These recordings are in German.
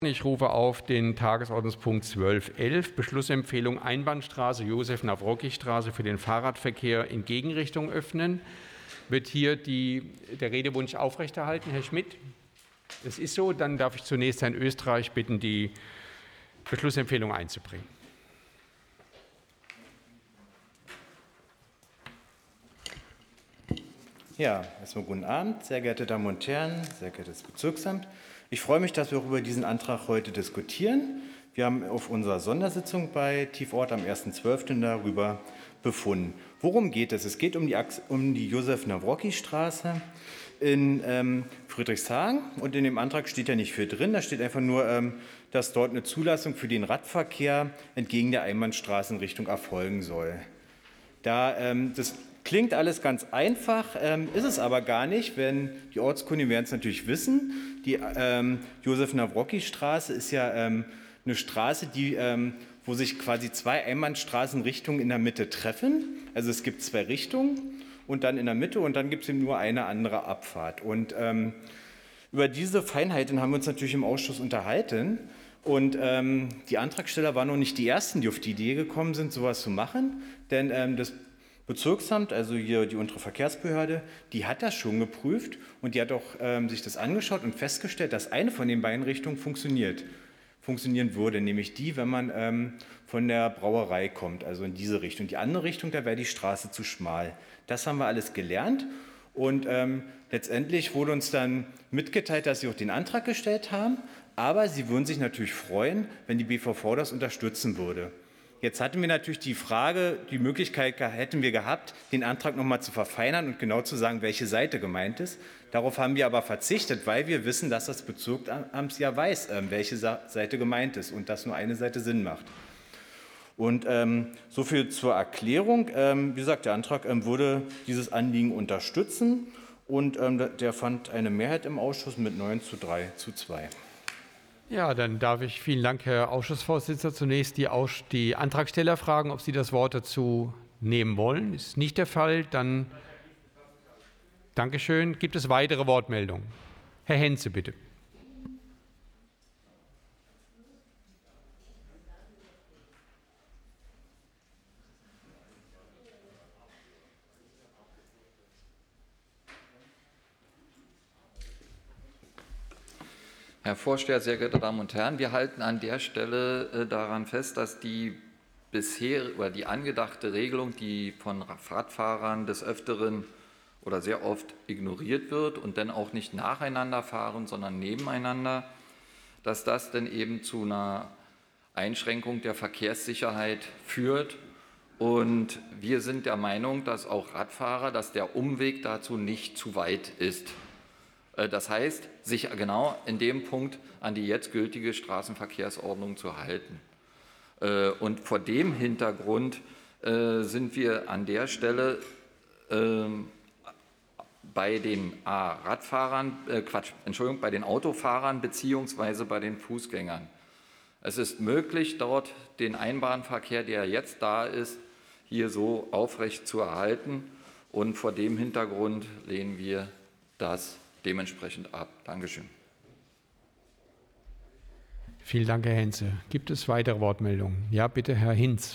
Ich rufe auf den Tagesordnungspunkt 12.11, Beschlussempfehlung Einbahnstraße Josef-Nawrocki-Straße für den Fahrradverkehr in Gegenrichtung öffnen. Wird hier der Redewunsch aufrechterhalten, Herr Schmidt? Es ist so, dann darf ich zunächst Herrn Österreich bitten, die Beschlussempfehlung einzubringen. Ja, erstmal guten Abend, sehr geehrte Damen und Herren, sehr geehrtes Bezirksamt. Ich freue mich, dass wir auch über diesen Antrag heute diskutieren. Wir haben auf unserer Sondersitzung bei Tiefort am 1.12. darüber befunden. Worum geht es? Es geht um die Josef-Nawrocki-Straße in Friedrichshagen. Und in dem Antrag steht ja nicht viel drin. Da steht einfach nur, dass dort eine Zulassung für den Radverkehr entgegen der Einbahnstraßenrichtung erfolgen soll. Das klingt alles ganz einfach, ist es aber gar nicht, wenn die Ortskundigen werden es natürlich wissen. Die Josef-Nawrocki-Straße ist ja eine Straße, wo sich quasi zwei Einbahnstraßenrichtungen in der Mitte treffen. Also es gibt zwei Richtungen und dann in der Mitte und dann gibt es eben nur eine andere Abfahrt. Und über diese Feinheiten haben wir uns natürlich im Ausschuss unterhalten. Und die Antragsteller waren noch nicht die Ersten, die auf die Idee gekommen sind, sowas zu machen, denn das Bezirksamt, also hier die untere Verkehrsbehörde, die hat das schon geprüft und die hat auch sich das angeschaut und festgestellt, dass eine von den beiden Richtungen funktionieren würde, nämlich die, wenn man von der Brauerei kommt, also in diese Richtung. Die andere Richtung, da wäre die Straße zu schmal. Das haben wir alles gelernt und letztendlich wurde uns dann mitgeteilt, dass sie auch den Antrag gestellt haben, aber sie würden sich natürlich freuen, wenn die BVV das unterstützen würde. Jetzt hatten wir natürlich die Möglichkeit hätten wir gehabt, den Antrag noch mal zu verfeinern und genau zu sagen, welche Seite gemeint ist. Darauf haben wir aber verzichtet, weil wir wissen, dass das Bezirksamt ja weiß, welche Seite gemeint ist und dass nur eine Seite Sinn macht. Und so viel zur Erklärung. Wie gesagt, der Antrag würde dieses Anliegen unterstützen und der fand eine Mehrheit im Ausschuss mit 9:3:2. Ja, dann darf ich, vielen Dank, Herr Ausschussvorsitzender, zunächst die Antragsteller fragen, ob sie das Wort dazu nehmen wollen. Ist nicht der Fall. Dann Dankeschön. Gibt es weitere Wortmeldungen? Herr Henze, bitte. Herr Vorsteher, sehr geehrte Damen und Herren, wir halten an der Stelle daran fest, dass die angedachte Regelung, die von Radfahrern des Öfteren oder sehr oft ignoriert wird und dann auch nicht nacheinander fahren, sondern nebeneinander, dass das dann eben zu einer Einschränkung der Verkehrssicherheit führt. Und wir sind der Meinung, dass auch Radfahrer, dass der Umweg dazu nicht zu weit ist. Das heißt, sich genau in dem Punkt an die jetzt gültige Straßenverkehrsordnung zu halten. Und vor dem Hintergrund sind wir an der Stelle bei den bei den Autofahrern bzw. bei den Fußgängern. Es ist möglich, dort den Einbahnverkehr, der jetzt da ist, hier so aufrecht zu erhalten. Und vor dem Hintergrund lehnen wir das dementsprechend ab. Dankeschön. Vielen Dank, Herr Henze. Gibt es weitere Wortmeldungen? Ja, bitte, Herr Hinz.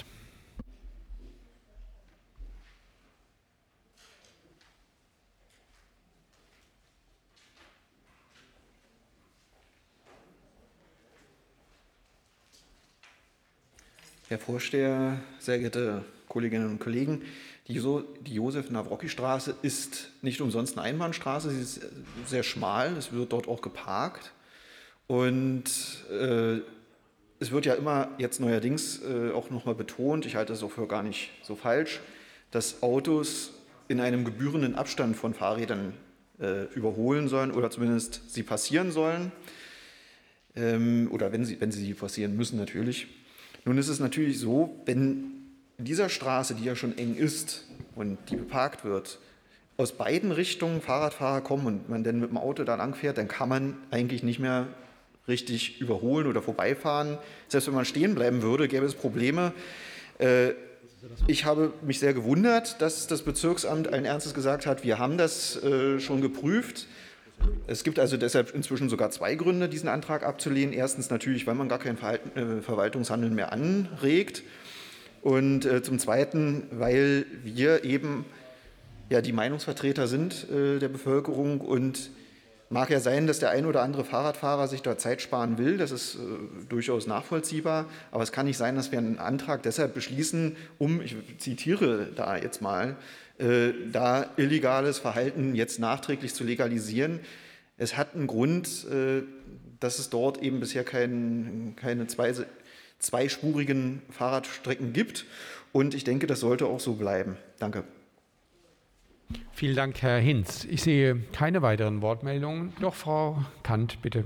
Herr Vorsteher, sehr geehrte Kolleginnen und Kollegen, die Josef-Nawrocki-Straße ist nicht umsonst eine Einbahnstraße. Sie ist sehr schmal, es wird dort auch geparkt. Und es wird ja immer jetzt neuerdings auch nochmal betont, ich halte das auch für gar nicht so falsch, dass Autos in einem gebührenden Abstand von Fahrrädern überholen sollen oder zumindest sie passieren sollen. Oder wenn sie passieren müssen natürlich. Nun ist es natürlich so, wenn in dieser Straße, die ja schon eng ist und die beparkt wird, aus beiden Richtungen Fahrradfahrer kommen und man dann mit dem Auto da lang fährt, dann kann man eigentlich nicht mehr richtig überholen oder vorbeifahren. Selbst wenn man stehen bleiben würde, gäbe es Probleme. Ich habe mich sehr gewundert, dass das Bezirksamt allen Ernstes gesagt hat, wir haben das schon geprüft Es gibt also deshalb inzwischen sogar 2 Gründe, diesen Antrag abzulehnen. Erstens natürlich, weil man gar kein Verwaltungshandeln mehr anregt. Und zum Zweiten, weil wir eben ja die Meinungsvertreter sind der Bevölkerung. Und mag ja sein, dass der ein oder andere Fahrradfahrer sich da Zeit sparen will. Das ist durchaus nachvollziehbar. Aber es kann nicht sein, dass wir einen Antrag deshalb beschließen, ich zitiere da jetzt mal, da illegales Verhalten jetzt nachträglich zu legalisieren. Es hat einen Grund, dass es dort eben bisher keine zweispurigen Fahrradstrecken gibt. Und ich denke, das sollte auch so bleiben. Danke. Vielen Dank, Herr Hinz. Ich sehe keine weiteren Wortmeldungen. Doch, Frau Kant, bitte.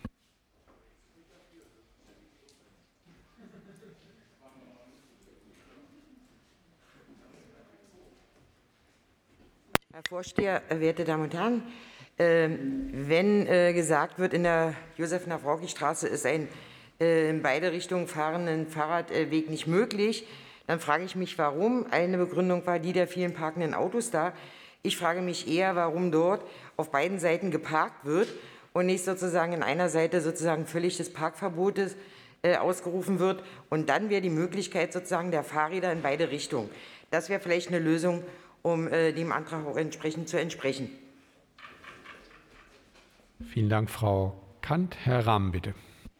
Herr Vorsteher, werte Damen und Herren, wenn gesagt wird, in der Josef-Nawrocki-Straße ist ein in beide Richtungen fahrenden Fahrradweg nicht möglich, dann frage ich mich, warum. Eine Begründung war die der vielen parkenden Autos da. Ich frage mich eher, warum dort auf beiden Seiten geparkt wird und nicht sozusagen in einer Seite sozusagen völlig des Parkverbotes ausgerufen wird. Und dann wäre die Möglichkeit sozusagen der Fahrräder in beide Richtungen. Das wäre vielleicht eine Lösung, um dem Antrag auch entsprechend zu entsprechen. Vielen Dank, Frau Kant. Herr Rahm, bitte.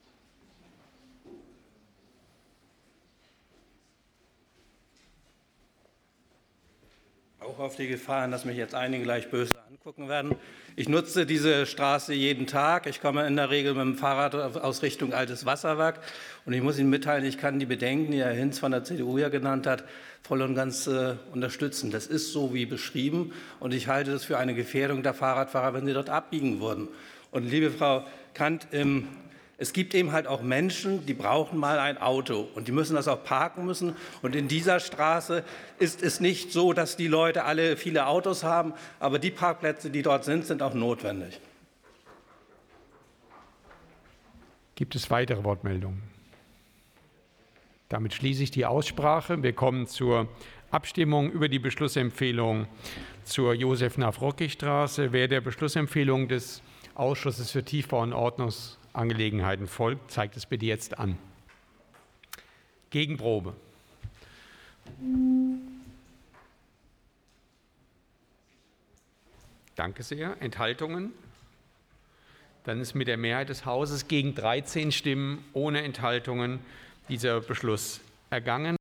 Auch auf die Gefahr, dass mich jetzt einige gleich böse angucken werden. Ich nutze diese Straße jeden Tag. Ich komme in der Regel mit dem Fahrrad aus Richtung Altes Wasserwerk. Und ich muss Ihnen mitteilen, ich kann die Bedenken, die Herr Hinz von der CDU ja genannt hat, voll und ganz unterstützen. Das ist so wie beschrieben. Und ich halte das für eine Gefährdung der Fahrradfahrer, wenn sie dort abbiegen würden. Und liebe Frau Kant, es gibt eben halt auch Menschen, die brauchen mal ein Auto und die müssen das auch parken müssen. Und in dieser Straße ist es nicht so, dass die Leute alle viele Autos haben, aber die Parkplätze, die dort sind auch notwendig. Gibt es weitere Wortmeldungen? Damit schließe ich die Aussprache. Wir kommen zur Abstimmung über die Beschlussempfehlung zur Josef-Nawrocki-Straße. Wer der Beschlussempfehlung des Ausschusses für Tiefbau- und Ordnungsangelegenheiten folgt, zeigt es bitte jetzt an. Gegenprobe. Danke sehr. Enthaltungen? Dann ist mit der Mehrheit des Hauses gegen 13 Stimmen ohne Enthaltungen dieser Beschluss ergangen.